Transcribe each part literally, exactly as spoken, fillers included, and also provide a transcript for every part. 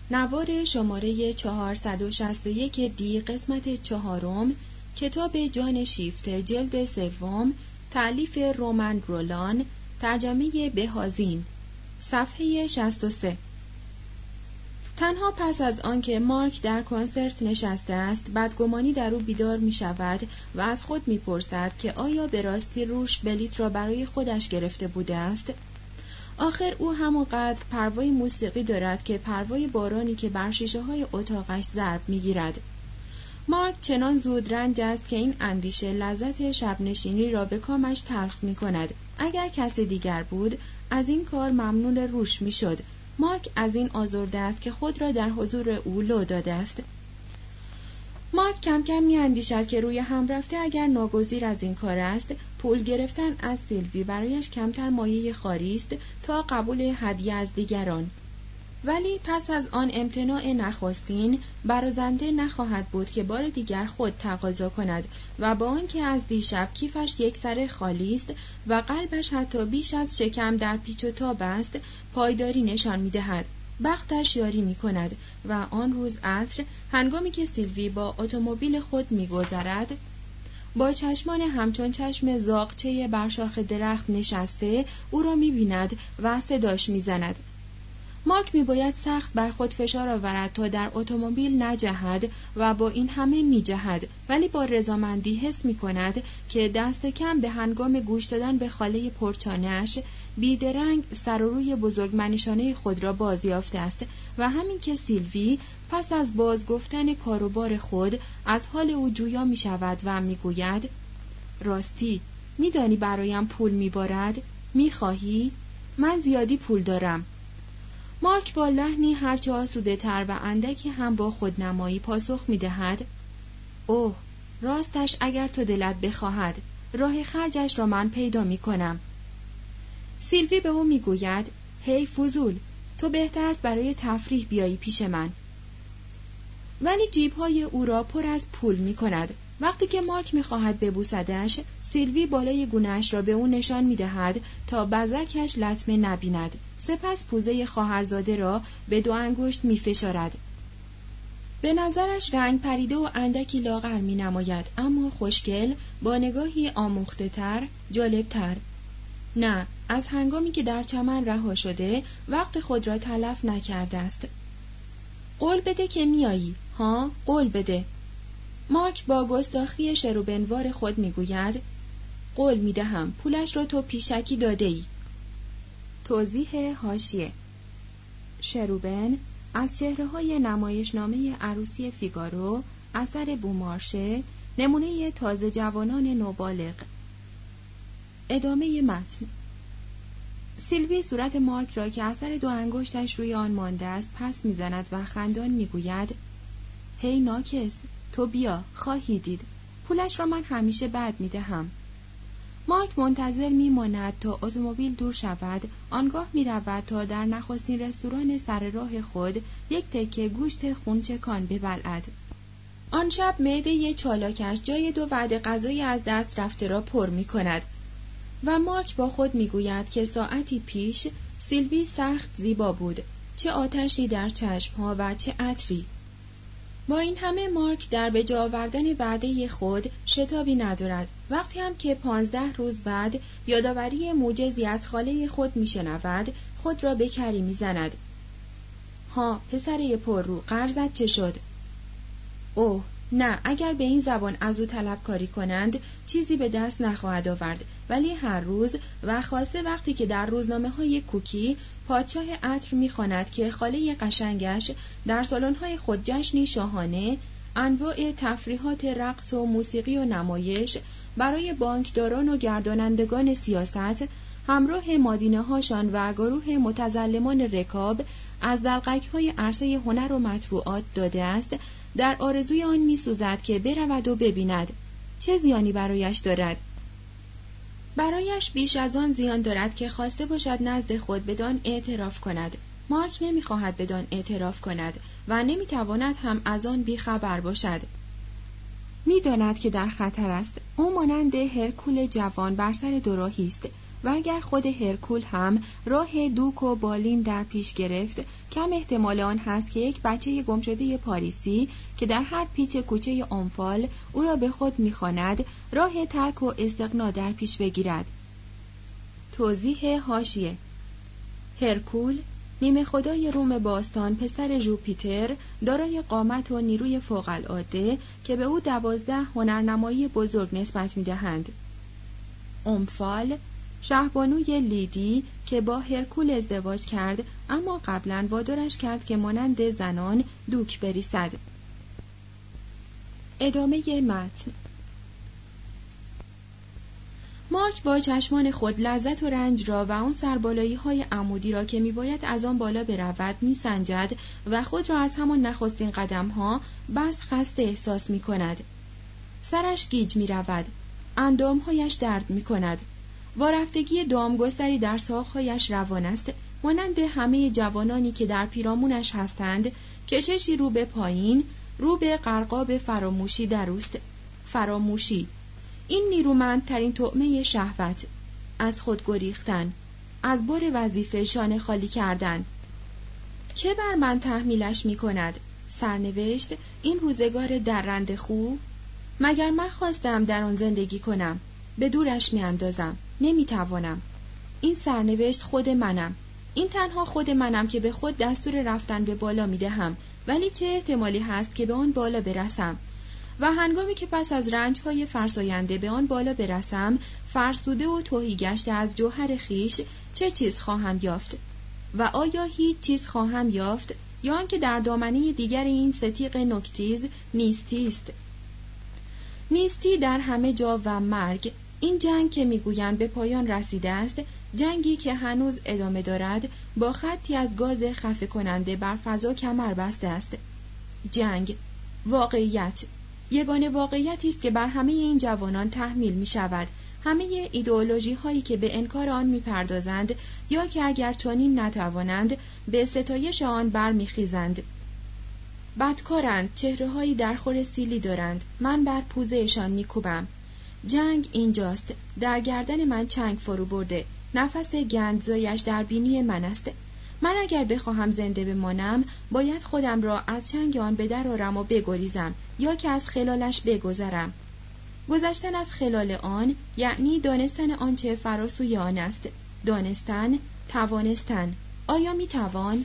نوار شماره چهارصد و شصت و یک دی قسمت چهارم، کتاب جان شیفته جلد سوم، تألیف رومن رولان، ترجمه بهازین، صفحه شصت و سه. تنها پس از آنکه مارک در کنسرت نشسته است، بدگمانی در او بیدار می شود و از خود می پرسد که آیا به راستی روش بلیط را برای خودش گرفته بوده است؟ آخر او همانقدر پروای موسیقی دارد که پروای بارانی که بر شیشه های اتاقش ضرب می گیرد. مارک چنان زود رنج است که این اندیشه لذت شب نشینی را به کامش تلخ می کند. اگر کسی دیگر بود از این کار ممنون روش می شد. مارک از این آزرده است که خود را در حضور او لو داده است. مارک کم کم می اندیشد که روی هم رفته اگر ناگزیر از این کار است، پول گرفتن از سیلوی برایش کمتر مایه خاری است تا قبول هدیه از دیگران. ولی پس از آن امتناع نخستین برازنده نخواهد بود که بار دیگر خود تقاضا کند و با آنکه از دیشب کیفش یک سر خالی است و قلبش حتی بیش از شکم در پیچ و تاب است، پایداری نشان می‌دهد. بختش یاری می‌کند و آن روز عصر هنگامی که سیلوی با اتومبیل خود می‌گذرد، با چشمان همچون چشم زاغچه بر شاخ درخت نشسته او را می‌بیند و صداش می‌زند. مارک می‌باید سخت بر خود فشار آورد تا در اتومبیل نجهد و با این همه می‌جهد، ولی با رضامندی حس می‌کند که دست کم به هنگام گوش دادن به خاله پرچانه‌اش بیدرنگ سر و روی بزرگ منشانه خود را بازیافته است و همین که سیلوی پس از باز گفتن کاروبار خود از حال او جویا می‌شود و می‌گوید راستی می‌دانی برایم پول می‌بارد؟ می‌خواهی؟ من زیادی پول دارم. مارک با لحنی هرچه آسوده تر و اندکی هم با خودنمایی پاسخ می دهد اوه، راستش اگر تو دلت بخواهد راه خرجش را من پیدا می کنم. سیلوی به او می گوید هی فضول، تو بهتر است برای تفریح بیایی پیش من. ولی جیبهای او را پر از پول می کند. وقتی که مارک می خواهد ببوسدش، سیلوی بالای گونه‌اش را به او نشان می دهد تا بزکش لطمه نبیند. سپس پوزه خواهرزاده را به دو انگشت می فشارد. به نظرش رنگ پریده و اندکی لاغر می نماید، اما خوشگل، با نگاهی آموخته تر، جالب تر. نه، از هنگامی که در چمن رها شده وقت خود را تلف نکرده است. قول بده که میایی، ها، قول بده. مارک با گستاخی شروبنوار خود می گوید قول می دهم، پولش را تو پیشکی داده ای. توضیح حاشیه: شروبن از چهره‌های نمایشنامه عروسی فیگارو، اثر بومارشه، نمونه تازه جوانان نوبالغ. ادامه متن. سیلوی صورت مارک را که اثر دو انگشتش روی آن مانده است پس می‌زند و خندان می‌گوید هی ناکس، تو بیا، خواهی دید، پولش را من همیشه بعد می‌دهم. مارک منتظر می‌ماند تا اتومبیل دور شود، آنگاه می‌رود تا در نخستین رستوران سر راه خود یک تکه گوشت خونچکان ببلعد. آن شب معده چالاکش جای دو وعده غذای از دست رفته را پر می‌کند و مارک با خود می‌گوید که ساعتی پیش سیلوی سخت زیبا بود، چه آتشی در چشم‌ها و چه عطری. با این همه مارک در به جا آوردن وعده خود شتابی ندارد. وقتی هم که پانزده روز بعد یادآوری موجزی از خاله خود میشنود، خود را به کری میزند. ها پسره پررو، قرضت چه شد؟ اوه نه، اگر به این زبان از او طلبکاری کنند چیزی به دست نخواهد آورد، ولی هر روز و خاصه وقتی که در روزنامه های کوکی پادشاه عطر می‌خواند که خاله قشنگش در سالن‌های خود جشنی شاهانه، انواع تفریحات رقص و موسیقی و نمایش برای بانکداران و گردانندگان سیاست همراه مادینه‌هاشان و گروه متظلمان رکاب از دلقک‌های عرصه هنر و مطبوعات داده است، در آرزوی آن می‌سوزد که برود و ببیند. چه زیانی برایش دارد؟ برایش بیش از آن زیان دارد که خواسته باشد نزد خود بدان اعتراف کند. مارک نمی‌خواهد بدان اعتراف کند و نمی‌تواند هم از آن بیخبر باشد. می‌داند که در خطر است. او مانند هرکول جوان بر سر دوراهی است و اگر خود هرکول هم راه دوک و بالین در پیش گرفت، کم احتمال آن هست که یک بچه گمشده پاریسی که در هر پیچ کوچه امفال او را به خود می‌خواند، راه ترک و استغنا در پیش بگیرد. توضیح حاشیه: هرکول، نیمه خدای روم باستان، پسر ژوپیتر، دارای قامت و نیروی فوق‌العاده که به او دوازده هنرنمایی بزرگ نسبت می‌دهند. امفال، شهبانوی لیدی که با هرکول ازدواج کرد اما قبلاً وادارش کرد که مانند زنان دوک بریسد. ادامه متن. مارک با چشمان خود لذت و رنج را و آن سربالایی های عمودی را که میباید از آن بالا برود میسنجد و خود را از همان نخستین قدم ها بس خسته احساس می کند. سرش گیج می رود. اندامهایش درد می کند. وارفتگی دامگستری در ساقهایش روان است، مانند همه جوانانی که در پیرامونش هستند. کششی رو به پایین، رو به غرقاب فراموشی در اوست. فراموشی، این نیرومندترین طعمه شهوت، از خود گریختن، از بار وظیفه شانه خالی کردن. که بر من تحمیلش می کند؟ سرنوشت، این روزگار درنده خو؟ مگر من خواستم در آن زندگی کنم؟ به دورش می اندازم. نمی توانم. این سرنوشت خود منم. این تنها خود منم که به خود دستور رفتن به بالا می دهم، ولی چه احتمالی هست که به آن بالا برسم؟ و هنگامی که پس از رنج‌های فرساینده به آن بالا برسم، فرسوده و تهی گشته از جوهر خیش، چه چیز خواهم یافت؟ و آیا هیچ چیز خواهم یافت یا آنکه در دامنه دیگر این ستیق نکتیز نیستی است؟ نیستی در همه جا و مرگ. این جنگ که میگویند به پایان رسیده است، جنگی که هنوز ادامه دارد، با خطی از گاز خفه کننده بر فضا کمر بسته است. جنگ، واقعیت، یگانه واقعیتی است که بر همه این جوانان تحمیل می شود. همه ایدئولوژی هایی که به انکار آن می پردازند یا که اگر چنین نتوانند به ستایش آن برمیخیزند. بدکارند، چهره هایی در خور سیلی دارند. من بر پوزهشان می کوبم. جنگ اینجاست، در گردن من چنگ فرو برده، نفس گندزایش در بینی من است. من اگر بخواهم زنده بمانم، باید خودم را از چنگ آن بدرآرم و بگریزم، یا که از خلالش بگذرم. گذشتن از خلال آن یعنی دانستن آنچه فراسوی آن است. دانستن، توانستن. آیا می توان؟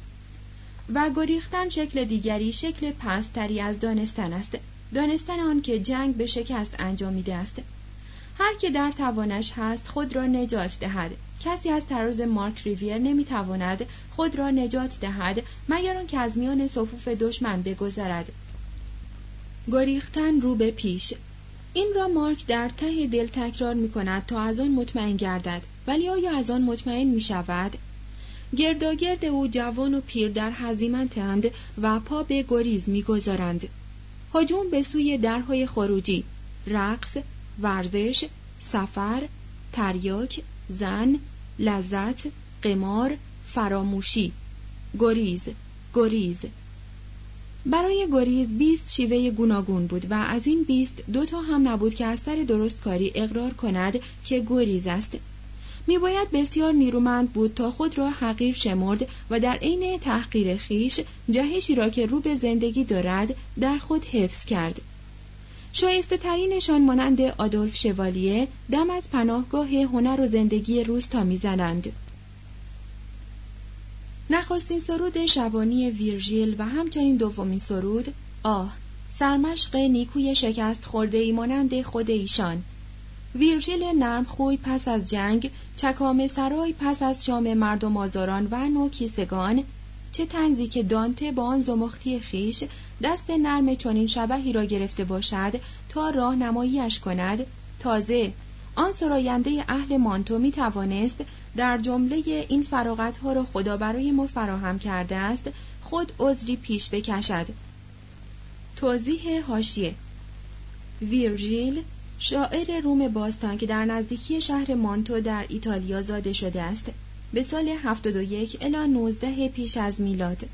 و گریختن شکل دیگری، شکل پستری از دانستن است. دانستن آن که جنگ به شکست انجامیده است. هر که در توانش هست خود را نجات دهد. کسی از طراز مارک ریویر نمیتواند خود را نجات دهد مگر آن که از میان صفوف دشمن بگذرد. گریختن رو به پیش. این را مارک در ته دل تکرار می کند تا از آن مطمئن گردد. ولی آیا از آن مطمئن می شود؟ گرداگرد او جوان و پیر در هزیمتند و پا به گریز می گذارند. هجوم به سوی درهای خروجی، رقص، ورزش، سفر، تریاک، زن، لذت، قمار، فراموشی. گریز، گریز. برای گریز بیست شیوه گوناگون بود و از این بیست دو تا هم نبود که از سر درست کاری اقرار کند که گریز است. می باید بسیار نیرومند بود تا خود را حقیر شمرد و در عین تحقیر خیش جهشی را که رو به زندگی دارد در خود حفظ کرد. شایسته ترینشان مانند آدولف شوالیه دم از پناهگاه هنر و زندگی روستا می زنند. نخستین سرود شبانی ویرژیل و همچنین دومین سرود، آه، سرمشق نیکوی شکست خورده ای مانند خود ایشان. ویرژیل نرم خوی پس از جنگ، چکامه سرای پس از شام مردم آزاران و نوکیسگان. چه طنزی که دانته با آن زمختی خیش دست نرم چنین شبحی را گرفته باشد تا راهنماییش کند. تازه آن سراینده اهل مانتو می توانست در جمله این فراغت‌ها را خدا برای ما فراهم کرده است خود عذری پیش بکشد. توضیح حاشیه: ویرژیل شاعر روم باستان که در نزدیکی شهر مانتو در ایتالیا زاده شده است، به سال هفتاد و یک الی نوزده پیش از میلاد.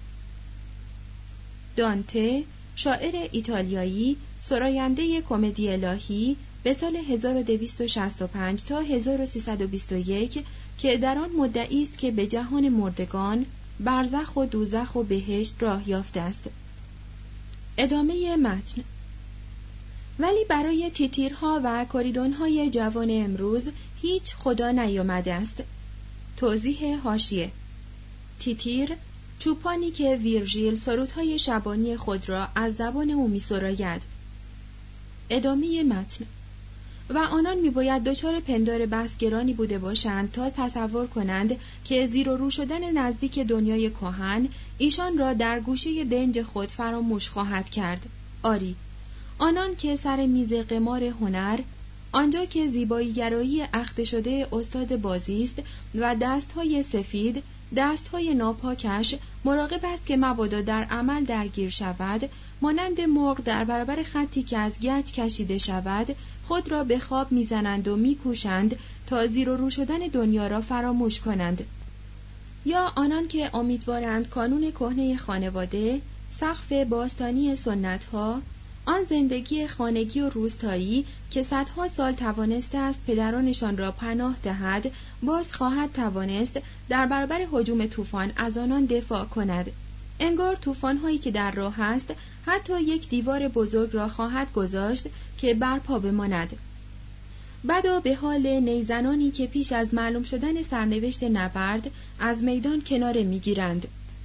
دانته شاعر ایتالیایی، سراینده کمدی الهی، به سال هزار و دویست و شصت و پنج تا هزار و سیصد و بیست و یک که در آن مدعی است که به جهان مردگان، برزخ و دوزخ و بهشت راه یافته است. ادامه متن. ولی برای تیتیرها و کوریدونهای جوان امروز هیچ خدا نیامده است. توضیح حاشیه: تیتیر، چوپانی که ویرژیل سرودهای شبانی خود را از زبان او می‌سراید. ادامه متن. و آنان می‌باید دچار پندار بس گرانی بوده باشند تا تصور کنند که زیر و رو شدن نزدیک دنیای کهن ایشان را در گوشه دنج خود فراموش خواهد کرد. آری، آنان که سر میز قمار هنر، آنجا که زیبایی‌گرایی اخته شده استاد بازی است و دست‌های سفید، دست‌های ناپاکش، مراقب است که مبادا در عمل درگیر شود، مانند مرغ در برابر خطی که از گچ کشیده شود، خود را به خواب میزنند و میکوشند تا زیر و رو شدن دنیا را فراموش کنند. یا آنان که امیدوارند کانون کهنه خانواده، سقف باستانی سنت‌ها، آن زندگی خانگی و روستایی که صدها سال توانسته است پدرانشان را پناه دهد، باز خواهد توانست در برابر هجوم طوفان از آنان دفاع کند. انگار طوفان‌هایی که در راه است حتی یک دیوار بزرگ را خواهد گذاشت که برپا بماند. بدا به حال نیزنانی که پیش از معلوم شدن سرنوشت نبرد از میدان کناره می‌گیرند.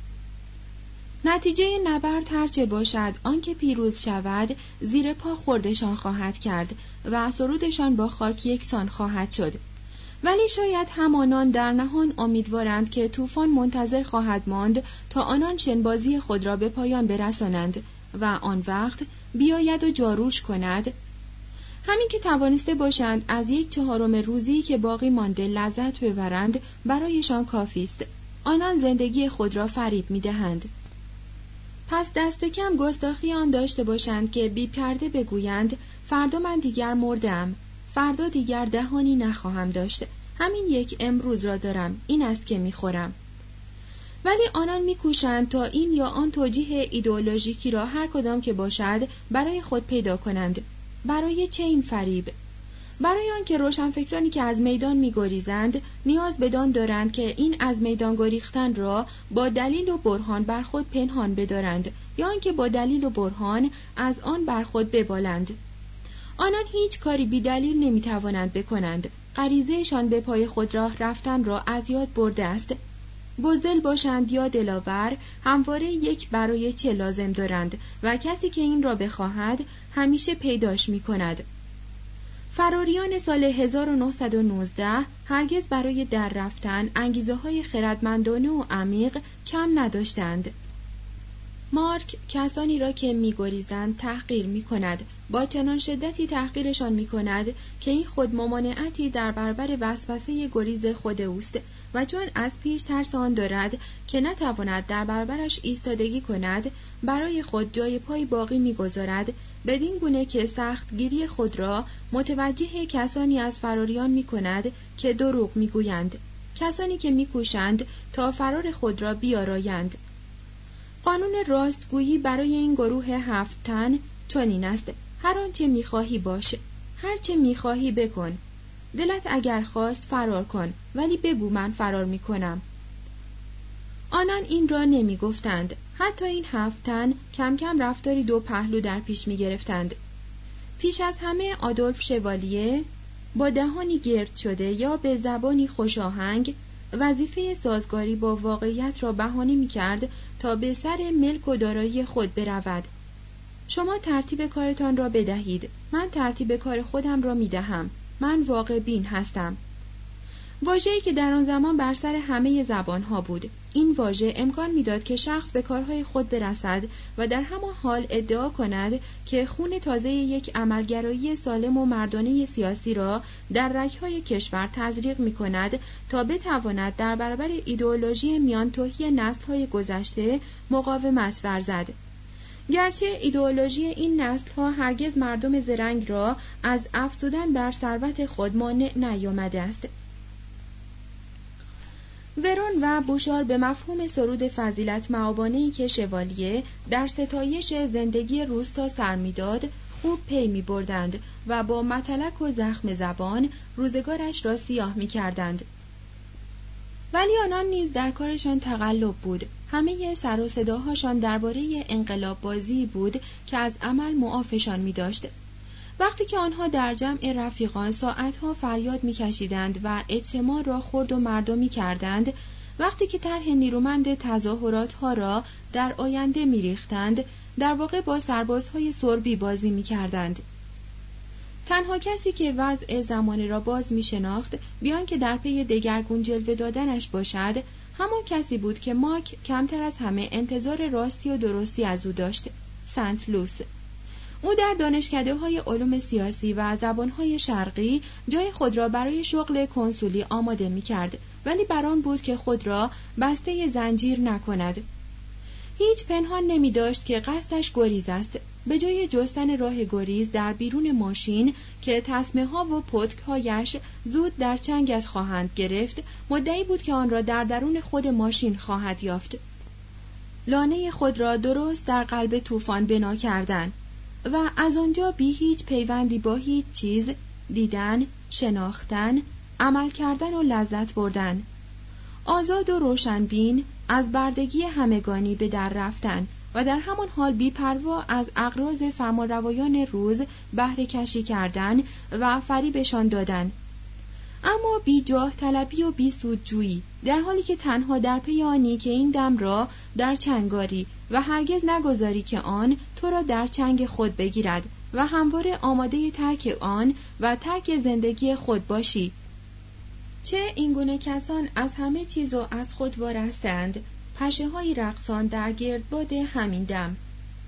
نتیجه نبرد هرچه باشد، آنکه پیروز شود زیر پا خوردشان خواهد کرد و سرودشان با خاک یکسان خواهد شد. ولی شاید همانان در نهان امیدوارند که طوفان منتظر خواهد ماند تا آنان شنبازی خود را به پایان برسانند و آن وقت بیاید و جاروش کند. همین که توانسته باشند از یک چهارم روزی که باقی مانده لذت ببرند برایشان کافی است. آنان زندگی خود را فریب می‌دهند. پس دست کم گستاخی آن داشته باشند که بی پرده بگویند فردا من دیگر مردم، فردا دیگر دهانی نخواهم داشت، همین یک امروز را دارم، این است که میخورم. ولی آنان میکوشند تا این یا آن توجیه ایدئولوژیکی را هر کدام که باشد برای خود پیدا کنند. برای چه این فریب؟ برای آن که روشنفکرانی که از میدان می‌گریزند نیاز بدان دارند که این از میدان گریختن را با دلیل و برهان بر خود پنهان بدارند یا آن که با دلیل و برهان از آن بر خود ببالند. آنان هیچ کاری بی دلیل نمی‌توانند بکنند. غریزه‌شان به پای خود راه رفتن را از یاد برده است. بزدل باشند یا دلاور، همواره یک برای چه لازم دارند و کسی که این را بخواهد همیشه پیداش می‌کند. فراریان سال هزار و نهصد و نوزده هرگز برای در رفتن انگیزه‌های خردمندانه و عمیق کم نداشتند. مارک کسانی را که می‌گریزند تحقیر می‌کند، با چنان شدتی تحقیرشان می‌کند که این خود ممانعتی در برابر وسوسه گریز خود اوست و چون از پیش ترس آن دارد که نتواند در برابرش ایستادگی کند، برای خود جای پای باقی می‌گذارد، بدین گونه که سختگیری خود را متوجه کسانی از فراریان می‌کند که دروغ می‌گویند، کسانی که می‌کوشند تا فرار خود را بیارایند. قانون راستگویی برای این گروه هفت تن چنین است: هر آنچه می‌خواهی باش، هر چه می‌خواهی بکن. دلت اگر خواست فرار کن، ولی بگو من فرار می‌کنم. آنان این را نمی‌گفتند. حتی این هفت تن کم کم رفتاری دو پهلو در پیش می‌گرفتند. پیش از همه آدولف شوالیه با دهانی گرد شده یا به زبانی خوشاهنگ وظیفه سازگاری با واقعیت را بهانه می‌کرد تا به سر ملک و دارایی خود برود. شما ترتیب کارتان را بدهید، من ترتیب کار خودم را می‌دهم. من واقع بین هستم. واژه‌ای که در آن زمان بر سر همه زبان‌ها بود. این واژه امکان می‌داد که شخص به کارهای خود برسد و در همان حال ادعا کند که خون تازه یک عملگرایی سالم و مردانه سیاسی را در رگ‌های کشور تزریق می‌کند تا بتواند در برابر ایدئولوژی میانتوهی نسل‌های گذشته مقاومت ورزد. گرچه ایدئولوژی این نسل‌ها هرگز مردم زرنگ را از افزودن بر ثروت خود مانع نیامده است. ورون و بوشار به مفهوم سرود فضیلت معابانه‌ای که شوالیه در ستایش زندگی روستا سر می‌داد، او پی می بردند و با متلک و زخم زبان روزگارش را سیاه می کردند. ولی آنان نیز در کارشان تقلب بود. همه سر و صداهاشان درباره انقلاب بازی بود که از عمل معافشان می داشت. وقتی که آنها در جمع رفیقان ساعتها فریاد می کشیدند و اجتماع را خرد و مردمی کردند، وقتی که طرح نیرومند تظاهرات ها را در آینده می ریختند، در واقع با سربازهای سربی بازی می کردند. تنها کسی که وضع زمانه را باز می شناخت بیان که در پی دگرگون جلوه دادنش باشد، همان کسی بود که مارک کمتر از همه انتظار راستی و درستی از او داشت: سنت لوس. او در دانشکده‌های علوم سیاسی و زبانهای شرقی جای خود را برای شغل کنسولی آماده می کرد، ولی بر آن بود که خود را بسته زنجیر نکند. هیچ پنهان نمی داشت که قصدش گریز است. به جای جستن راه گریز در بیرون ماشین که تسمه ها و پتک هایش زود در چنگش خواهند گرفت، مدعی بود که آن را در درون خود ماشین خواهد یافت. لانه خود را درست در قلب طوفان بنا کردن و از آنجا بی هیچ پیوندی با هیچ چیز دیدن، شناختن، عمل کردن و لذت بردن. آزاد و روشنبین از بردگی همگانی به در رفتن و در همان حال بی‌پروا از اغراض فرمانروایان روز بهره کشی کردن و فریبشان دادن، اما بی جاه طلبی و بی سودجویی، در حالی که تنها در پی آنی که این دم را در چنگاری و هرگز نگذاری که آن تو را در چنگ خود بگیرد و همواره آماده ترک آن و ترک زندگی خود باشی. چه اینگونه کسان از همه چیز و از خود وارستند، پشه های رقصان در گردباد همین دم.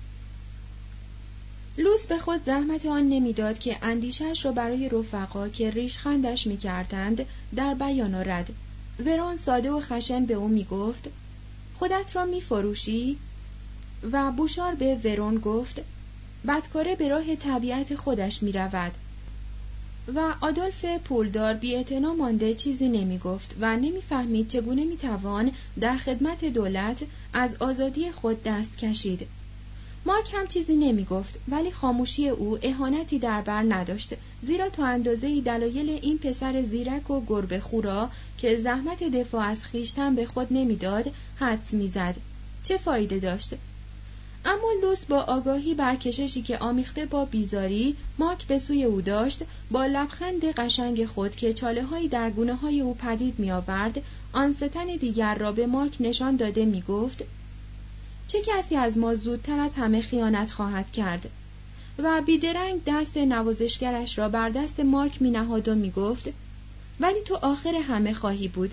لوس به خود زحمت آن نمیداد که اندیشش را برای رفقا که ریشخندش می‌کردند در بیان آورد. ورون ساده و خشن به او میگفت: خودت را می‌فروشی؟ و بوشار به ورون گفت: بدکاره به راه طبیعت خودش می‌رود. و آدولف پولدار بی‌اعتنا مانده چیزی نمی‌گفت و نمی‌فهمید چگونه می‌توان در خدمت دولت از آزادی خود دست کشید. مارک هم چیزی نمی‌گفت، ولی خاموشی او اهانتی در بر نداشت، زیرا تا اندازه‌ای دلایل این پسر زیرک و گربه خو را که زحمت دفاع از خویشتن به خود نمی‌داد حدس می‌زد. چه فایده داشت؟ اما لوس با آگاهی بر کششی که آمیخته با بیزاری مارک به سوی او داشت، با لبخند قشنگ خود که چاله‌هایی در گونه‌های او پدید می‌آورد، آن ستن دیگر را به مارک نشان داده می‌گفت: چه کسی از ما زودتر از همه خیانت خواهد کرد؟ و بیدرنگ دست نوازشگرش را بر دست مارک می‌نهاد و می‌گفت: ولی تو آخر همه خواهی بود.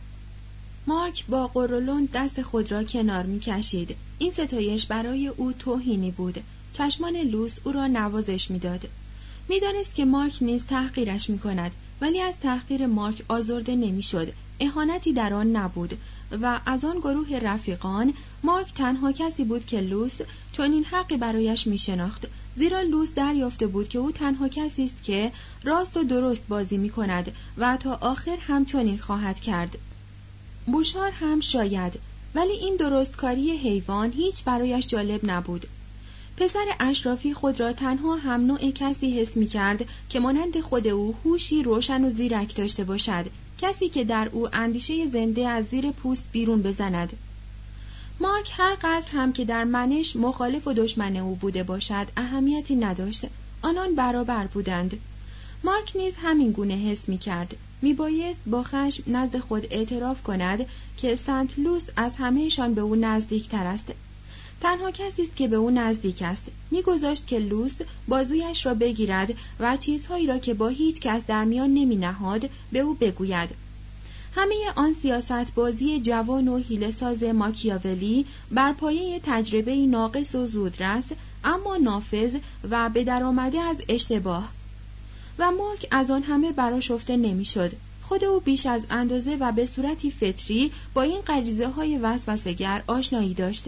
مارک با قرولند دست خود را کنار می‌کشید. این ستایش برای او توهینی بود. چشمان لوس او را نوازش می‌داد. می‌دانست که مارک نیز تحقیرش می‌کند، ولی از تحقیر مارک آزرده نمی‌شد. اهانتی در آن نبود و از آن گروه رفیقان مارک تنها کسی بود که لوس چنین حقی برایش می‌شناخت، زیرا لوس دریافته بود که او تنها کسی است که راست و درست بازی می‌کند و تا آخر هم چنین خواهد کرد. بوشار هم شاید، ولی این درستکاری حیوان هیچ برایش جالب نبود. پسر اشرافی خود را تنها هم نوع کسی حس می کرد که مانند خود او هوشی روشن و زیرک داشته باشد، کسی که در او اندیشه زنده از زیر پوست بیرون بزند. مارک هر قدر هم که در منش مخالف و دشمن او بوده باشد اهمیتی نداشت، آنان برابر بودند. مارک نیز همین گونه حس می کرد. می بایست با خشم نزد خود اعتراف کند که سنت لوس از همهشان به او نزدیک تر است. تنها کسی است که به او نزدیک است. می گذاشت که لوس بازویش را بگیرد و چیزهایی را که با هیچ کس در میان نمی نهاد به او بگوید. همه آن سیاست بازی جوان و حیله‌ساز ماکیاولی بر پایه تجربه ناقص و زودرس اما نافذ و به درآمده از اشتباه. و مارک از آن همه برآشفته نمی‌شد. خود او بیش از اندازه و به صورتی فطری با این غریزه های وسوسه‌گر آشنایی داشت.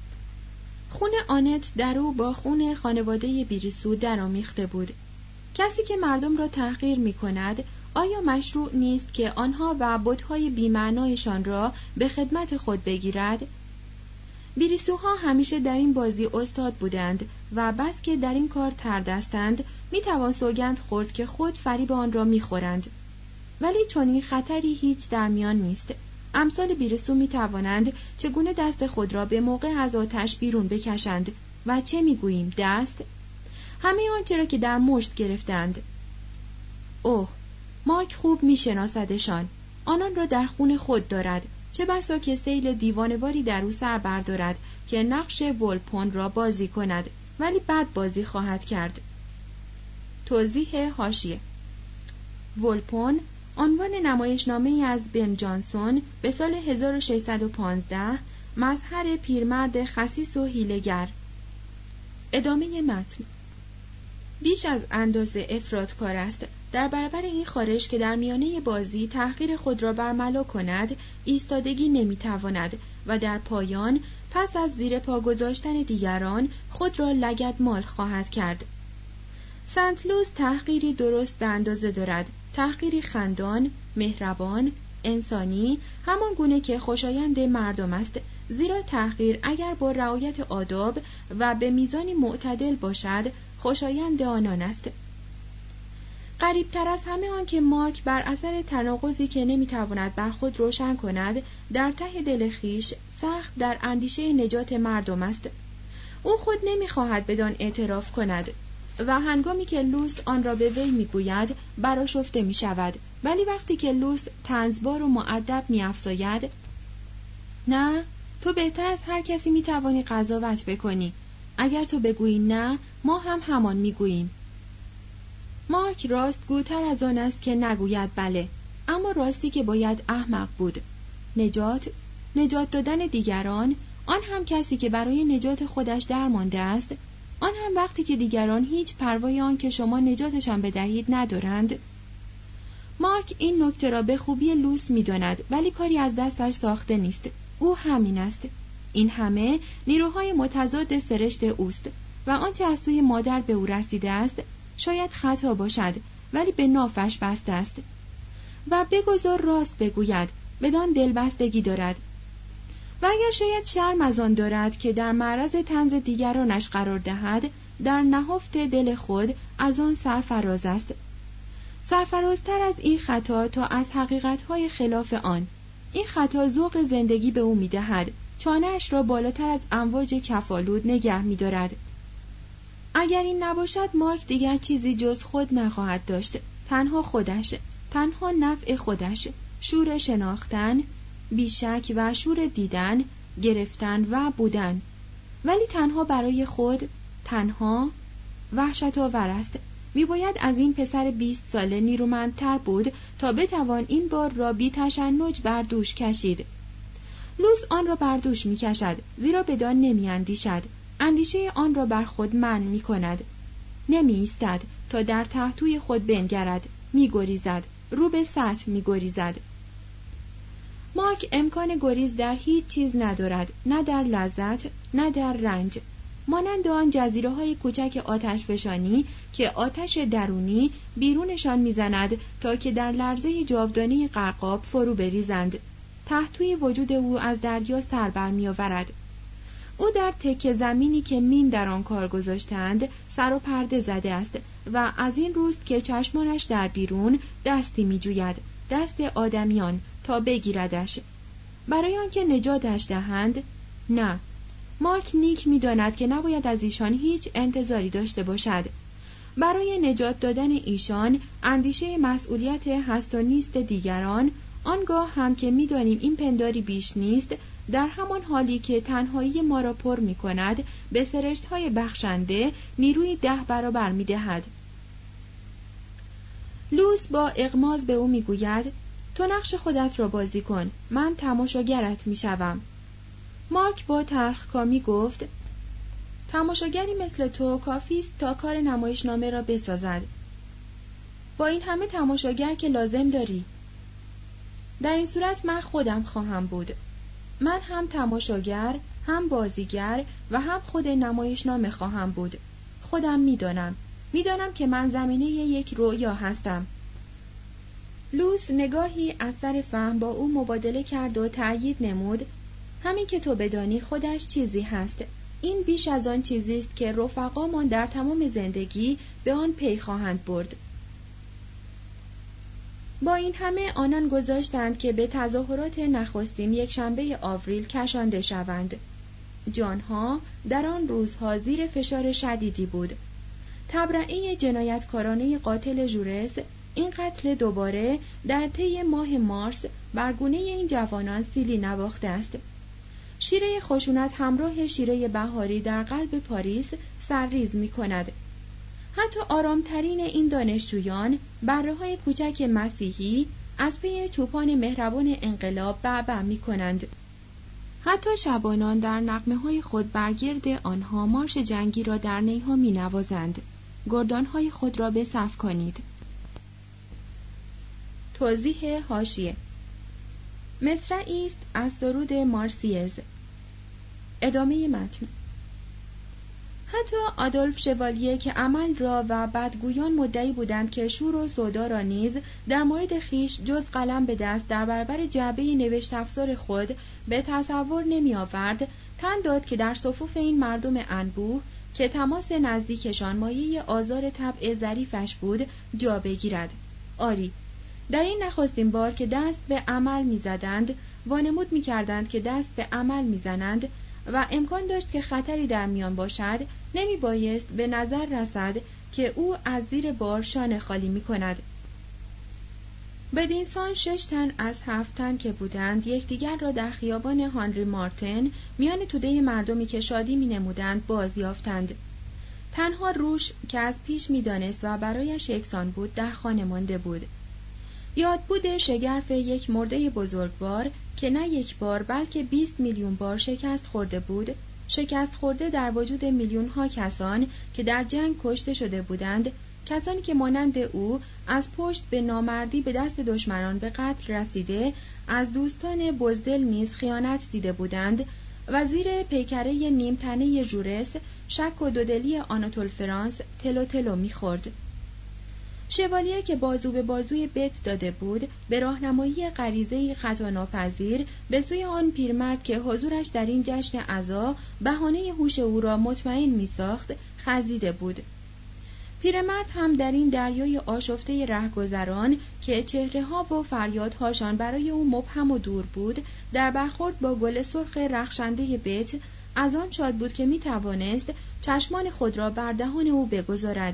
خون آنت در او با خون خانواده بیریسو درآمیخته بود. کسی که مردم را تحقیر می‌کند، آیا مشروع نیست که آنها و بت‌های بی‌معنایشان را به خدمت خود بگیرد؟ بیریسوها همیشه در این بازی استاد بودند و بس که در این کار تردستند میتوان سوگند خورد که خود فریب آن را میخورند. ولی چنین خطری هیچ در میان نیست. امثال بیریسو میتوانند چگونه دست خود را به موقع از آتش بیرون بکشند و چه میگوییم دست؟ همه آنچه را که در مشت گرفتند. اوه، مارک خوب میشناسدشان. آنان را در خون خود دارد. چه بسا که سیل دیوانه‌واری در او سر بردارد که نقش ولپون را بازی کند، ولی بد بازی خواهد کرد. توضیح حاشیه: ولپون عنوان نمایشنامه‌ای از بن جانسون به سال هزار و ششصد و پانزده، مظهر پیرمرد خسیس و حیله‌گر. ادامه متن. بیش از اندازه افراط‌کار است در برابر این خارش که در میانه بازی تحقیر خود را برملا کند ایستادگی نمیتواند و در پایان پس از زیر پا گذاشتن دیگران خود را لگدمال خواهد کرد. سنت لوس تحقیری درست به اندازه دارد، تحقیری خندان، مهربان، انسانی، همان گونه که خوشایند مردم است، زیرا تحقیر اگر با رعایت آداب و به میزانی معتدل باشد خوشایند آنان است. غریب‌تر از همه آن که مارک بر اثر تناقضی که نمیتواند بر خود روشن کند در ته دل خویش سخت در اندیشه نجات مردم است. او خود نمیخواهد بدان اعتراف کند و هنگامی که لوس آن را به وی میگوید برآشفته میشود، ولی وقتی که لوس طنزبار و مؤدب میافزاید نه، تو بهتر از هر کسی میتوانی قضاوت بکنی، اگر تو بگویی نه ما هم همان میگوییم. مارک راست گوتر از آن است که نگوید بله، اما راستی که باید احمق بود. نجات، نجات دادن دیگران، آن هم کسی که برای نجات خودش درمانده است، آن هم وقتی که دیگران هیچ پروای آن که شما نجاتشان بدهید ندارند. مارک این نکته را به خوبی لوس می‌داند، ولی کاری از دستش ساخته نیست. او همین است. این همه نیروهای متضاد سرشت اوست و آنچه از سوی مادر به او رسیده است شاید خطا باشد، ولی به نافش بسته است و بگذار راست بگوید، بدان دلبستگی دارد. و اگر شاید شرم از آن دارد که در معرض طنز دیگرانش قرار دهد، در نهفت دل خود از آن سرفراز است. سرفرازتر از این خطا تا از حقیقت‌های خلاف آن. این خطا ذوق زندگی به او می‌دهد، چانه‌اش را بالاتر از امواج کفالود نگه می‌دارد. اگر این نباشد مارک دیگر چیزی جز خود نخواهد داشت، تنها خودش، تنها نفع خودش، شور شناختن، بیشک و شور دیدن، گرفتن و بودن، ولی تنها برای خود، تنها. وحشت‌آور است. می‌باید از این پسر بیست ساله نیرومندتر بود تا بتوان این بار را بی تشنج بر دوش کشید. لوس آن را بر دوش می‌کشد، زیرا بدان نمی‌اندیشد. اندیشه آن را بر خود منع می‌کند. نمی‌ایستد تا در تحتوی خود بنگرد، می‌گریزد، رو به سطح می‌گریزد. مارک امکان گریز در هیچ چیز ندارد، نه در لذت، نه در رنج. مانند آن جزیره‌های کوچک آتشفشانی که آتش درونی بیرونشان می‌زند تا که در لرزه جاودانی غرقاب فرو بریزند. تحتوی وجود او از دریا سر برمی‌آورد. او در تکه زمینی که مین در آن کار گذاشتند سر و پرده زده است و از این روست که چشمانش در بیرون دستی می‌جوید، دست آدمیان، تا بگیردش. برای آنکه نجاتش دهند؟ نه. مارک نیک می‌داند که نباید از ایشان هیچ انتظاری داشته باشد. برای نجات دادن ایشان اندیشه مسئولیت هست و نیست دیگران، آنگاه هم که می‌دانیم این پنداری بیش نیست، در همان حالی که تنهایی ما را پر می‌کند به سرشت‌های بخشنده نیروی ده برابر می‌دهد. لوس با اغماض به او می‌گوید تو نقش خودت را بازی کن، من تماشاگرت می‌شوم. مارک با تلخکامی گفت تماشاگری مثل تو کافی است تا کار نمایشنامه را بسازد. با این همه تماشاگر که لازم داری. در این صورت من خودم خواهم بود. من هم تماشاگر، هم بازیگر و هم خود نمایشنامه خواهم بود. خودم میدانم. میدانم که من زمینه یک رؤیا هستم. لوس نگاهی از سر فهم با او مبادله کرد و تأیید نمود همین که تو بدانی خودش چیزی هست. این بیش از آن چیزی است که رفقامان در تمام زندگی به آن پی خواهند برد. با این همه آنان گذاشتند که به تظاهرات نخستین یک شنبه آوریل کشانده شوند. جانها در آن روزها زیر فشار شدیدی بود. تبرئه جنایتکارانه قاتل ژورس، این قتل دوباره در طی ماه مارس بر گونه این جوانان سیلی نواخته است. شیره خشونت همراه شیره بهاری در قلب پاریس سرریز می کند. حتی آرامترین این دانشجویان، بره‌های کوچک مسیحی، از پی چوپان مهربان انقلاب بعبع می کنند. حتی شبانان در نغمه‌های خود برگرد آنها مارش جنگی را در نیها می نوازند. گردان‌های خود را به صف کنید. توضیح حاشیه: مصرعی است از سرود مارسیز. ادامه متن. حتی آدولف شوالیه که عمل را و بدگویان مدعی بودند که شور و سودا را نیز در مورد خیش جز قلم به دست در برابر جعبه نوشت افزار خود به تصور نمی آورد، تن داد که در صفوف این مردم انبوه که تماس نزدیکشان مایه آزار طبع ظریفش بود جا بگیرد. آری، در این نخستین بار که دست به عمل می زدند وانمود می کردند که دست به عمل می زنند و امکان داشت که خطری در میان باشد، نمی بایست به نظر رسد که او از زیر بار شانه خالی می کند. بدینسان شش تن از هفت تن که بودند یکدیگر را در خیابان هانری مارتن میان توده مردمی که شادی می نمودند باز یافتند. تنها روش که از پیش می دانست و برایش یکسان بود در خانه مانده بود. یاد بود شگرف یک مرده بزرگوار که نه یک بار بلکه بیست میلیون بار شکست خورده بود، شکست خورده در وجود میلیون ها کسان که در جنگ کشته شده بودند، کسانی که مانند او از پشت به نامردی به دست دشمنان به قتل رسیده، از دوستان بزدل نیز خیانت دیده بودند و زیر پیکره نیم تنه ژورس شک و دودلی آناتول فرانس تلو تلو می‌خورد. شوالیه که بازو به بازوی بت داده بود، به راهنمایی غریزه‌ای خطاناپذیر به سوی آن پیرمرد که حضورش در این جشن عزا بهانه هوش او را مطمئن می‌ساخت، خزیده بود. پیرمرد هم در این دریای آشفته رهگذران که چهره‌ها و فریادهاشان برای او مبهم و دور بود، در برخورد با گل سرخ رخشنده بت از آن شاد بود که می‌توانست چشمان خود را بر دهان او بگذارد.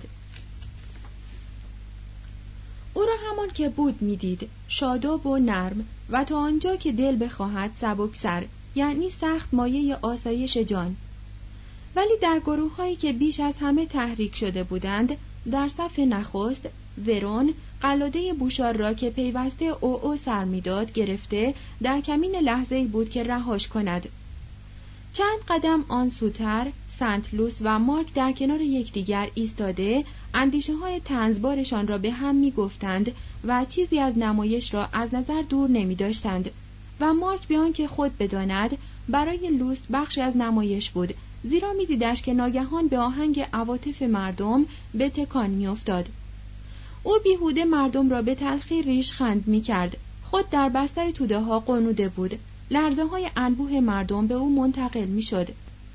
او را همان که بود می‌دید، شاداب و نرم و تا آنجا که دل بخواهد سبکسر، یعنی سخت مایه آسایش جان. ولی در گروه‌هایی که بیش از همه تحریک شده بودند، در صف نخست ورون قلاده بوشار را که پیوسته او او سر می‌داد گرفته در کمین لحظه‌ای بود که رهاش کند. چند قدم آن سوتر سنت لوس و مارک در کنار یکدیگر ایستاده اندیشه‌های طنزبارشان را به هم می‌گفتند و چیزی از نمایش را از نظر دور نمی‌داشتند و مارک به آنکه خود بداند برای لوس بخشی از نمایش بود، زیرا می‌دیدش که ناگهان به آهنگ عواطف مردم به تکان می‌افتاد. او بیهوده مردم را به تلخی ریشخند می‌کرد، خود در بستر توده‌ها قنوده بود، لرزه‌های انبوه مردم به او منتقل می‌شد.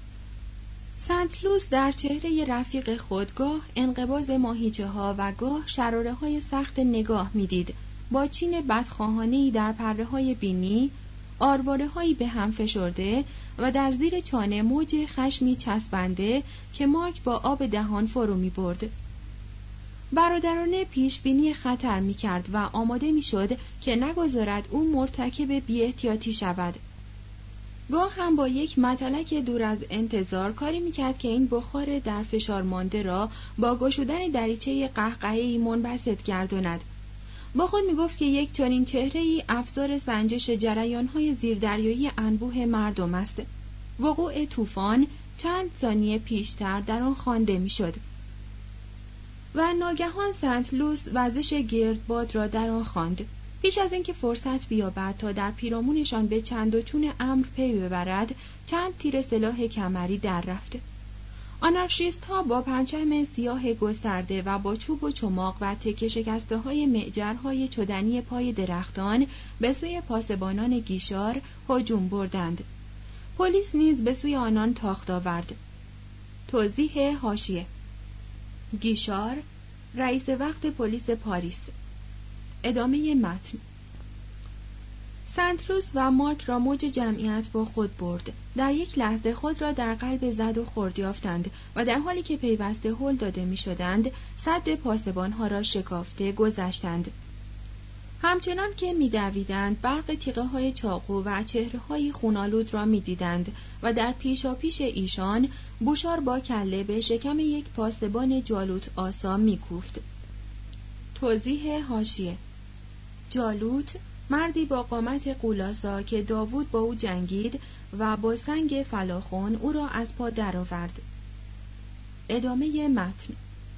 سنت لوس در چهره رفیق خود گاه انقباض ماهیچه ها و گاه شراره های سخت نگاه میدید، با چین بدخواهانه‌ای در پره های بینی، آرواره هایی به هم فشرده و در زیر چانه موج خشمی چسبنده که مارک با آب دهان فرو می برد. برادرانه پیش بینی خطر می کرد و آماده می شد که نگذارد او مرتکب بی احتیاطی شود. گاه هم با یک متلک دور از انتظار کاری میکرد که این بخار در فشار مانده را با گشودن دریچه قهقهه‌ای منبسط گرداند. با خود میگفت که یک چنین چهره‌ای افزار سنجش جریان‌های زیردریایی انبوه مردم است. وقوع طوفان چند ثانیه پیشتر در آن خوانده میشد و ناگهان سنت لوس وزش گردباد را در آن خواند. پیش از اینکه فرصت بیابد تا در پیرامونشان به چند و چون امر پی ببرد، چند تیر سلاح کمری در رفت. آنارشیست ها با پرچم سیاه گسترده و با چوب و چماق و تکه شکسته های معجرهای چدنی پای درختان به سوی پاسبانان گیشار هجوم بردند. پلیس نیز به سوی آنان تاخت آورد. توضیح حاشیه: گیشار، رئیس وقت پلیس پاریس. ادامه متن. سنتروس و مارک را موج جمعیت با خود برد. در یک لحظه خود را در قلب زد و خورد یافتند و در حالی که پیوسته هل داده می‌شدند، سد پاسبان‌ها را شکافته گذشتند. همچنان که می‌دویدند، برق تیغه‌های چاقو و چهره‌های خونالود را می‌دیدند و در پیشاپیش ایشان بوشار با کله به شکم یک پاسبان جالوت آسا می‌کوفت. توضیح حاشیه: جالوت، مردی با قامت قولاسا که داوود با او جنگید و با سنگ فلاخن او را از پا درآورد. ادامه متن.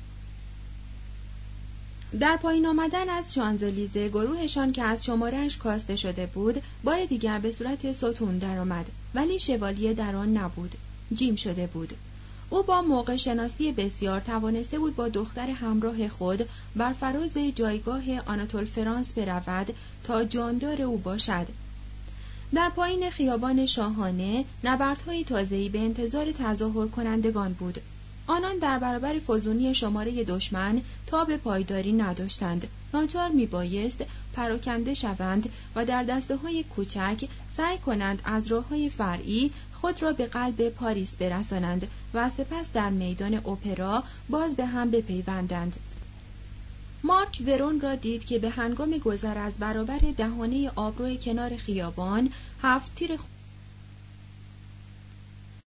در پایین آمدن از شانزلیزه، گروهشان که از شماره‌اش کاسته شده بود بار دیگر به صورت ستون درآمد، ولی شوالیه در آن نبود. جیم شده بود. او با موقع شناسی بسیار توانسته بود با دختر همراه خود بر فراز جایگاه آناتول فرانس برود تا جاندار او باشد. در پایین خیابان شاهانه نبردهای تازه‌ای به انتظار تظاهر کنندگان بود. آنان در برابر فزونی شماره دشمن تاب پایداری نداشتند. ناچار میبایست پراکنده شوند و در دسته‌های کوچک سعی کنند از راه‌های فرعی خود را به قلب پاریس برسانند و سپس در میدان اپرا باز به هم بپیوندند. مارک ورون را دید که به هنگام گذر از برابر دهانه آبرو کنار خیابان هفت تیر